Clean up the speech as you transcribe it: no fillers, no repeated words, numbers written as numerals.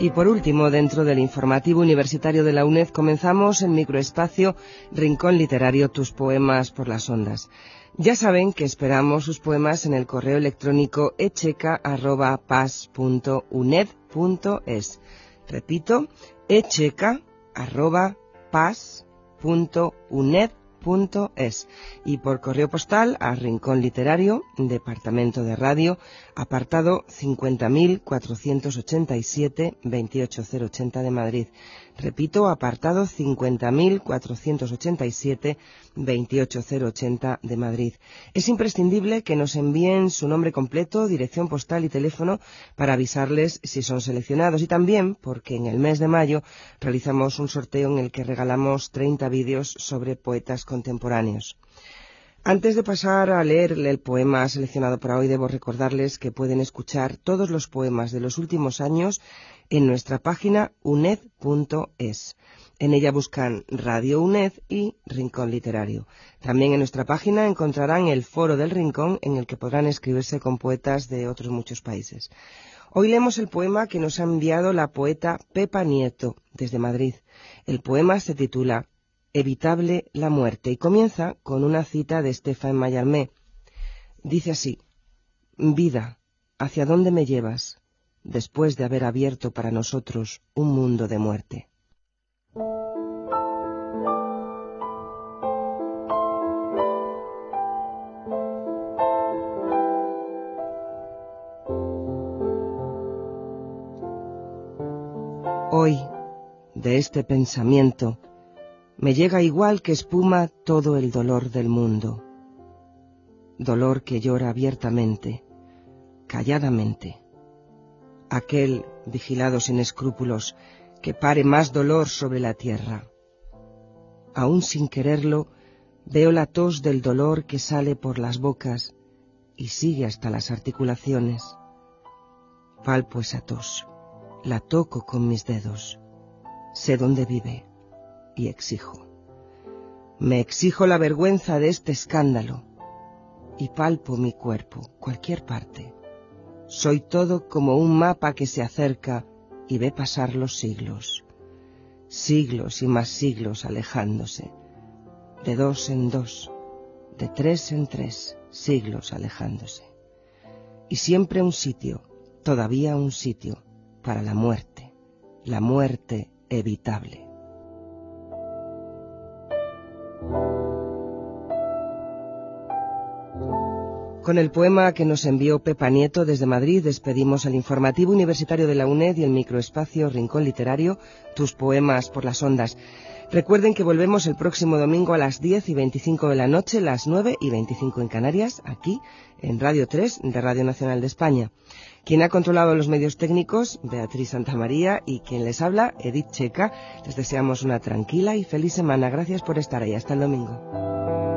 Y por último, dentro del informativo universitario de la UNED, comenzamos el microespacio Rincón Literario, tus poemas por las ondas. Ya saben que esperamos sus poemas en el correo electrónico echeca@pas.uned.es. Repito, echeca@pas.uned.es y por correo postal a Rincón Literario, Departamento de Radio, apartado 50.487, 28080 de Madrid. Repito, apartado 50.487, 28080 de Madrid. Es imprescindible que nos envíen su nombre completo, dirección postal y teléfono para avisarles si son seleccionados, y también porque en el mes de mayo realizamos un sorteo en el que regalamos 30 vídeos sobre poetas contemporáneos. Antes de pasar a leer el poema seleccionado para hoy, debo recordarles que pueden escuchar todos los poemas de los últimos años en nuestra página uned.es. En ella buscan Radio UNED y Rincón Literario. También en nuestra página encontrarán el Foro del Rincón, en el que podrán escribirse con poetas de otros muchos países. Hoy leemos el poema que nos ha enviado la poeta Pepa Nieto, desde Madrid. El poema se titula Evitable la muerte y comienza con una cita de Stéphane Mallarmé. Dice así: Vida, ¿hacia dónde me llevas, después de haber abierto para nosotros un mundo de muerte? Hoy, de este pensamiento, me llega igual que espuma todo el dolor del mundo. Dolor que llora abiertamente, calladamente. Aquel, vigilado sin escrúpulos, que pare más dolor sobre la tierra. Aún sin quererlo, veo la tos del dolor que sale por las bocas y sigue hasta las articulaciones. Palpo esa tos, la toco con mis dedos, sé dónde vive y exijo. Me exijo la vergüenza de este escándalo y palpo mi cuerpo, cualquier parte. Soy todo como un mapa que se acerca y ve pasar los siglos. Siglos y más siglos alejándose. De dos en dos, de tres en tres, siglos alejándose. Y siempre un sitio, todavía un sitio, para la muerte evitable. Con el poema que nos envió Pepa Nieto desde Madrid despedimos el informativo universitario de la UNED y el microespacio Rincón Literario, tus poemas por las ondas. Recuerden que volvemos el próximo domingo a las 10:25 de la noche, las 9:25 en Canarias, aquí en Radio 3 de Radio Nacional de España. Quien ha controlado los medios técnicos, Beatriz Santamaría, y quien les habla, Edith Checa. Les deseamos una tranquila y feliz semana. Gracias por estar ahí. Hasta el domingo.